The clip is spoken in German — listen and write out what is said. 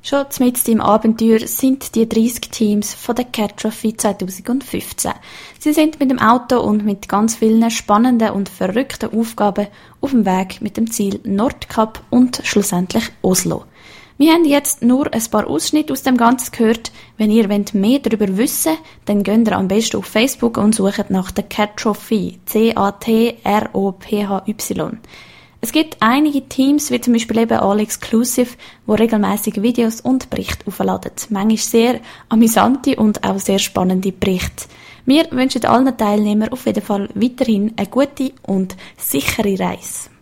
Schon mitten im Abenteuer sind die 30 Teams von der Cat Trophy 2015. Sie sind mit dem Auto und mit ganz vielen spannenden und verrückten Aufgaben auf dem Weg mit dem Ziel Nordkap und schlussendlich Oslo. Wir haben jetzt nur ein paar Ausschnitte aus dem Ganzen gehört. Wenn ihr mehr darüber wissen wollt, dann geht ihr am besten auf Facebook und sucht nach der Cat Trophy, CATROPHY. Es gibt einige Teams, wie zum Beispiel eben All Exclusive, die regelmäßig Videos und Berichte aufladen. Manchmal sehr amüsante und auch sehr spannende Berichte. Wir wünschen allen Teilnehmern auf jeden Fall weiterhin eine gute und sichere Reise.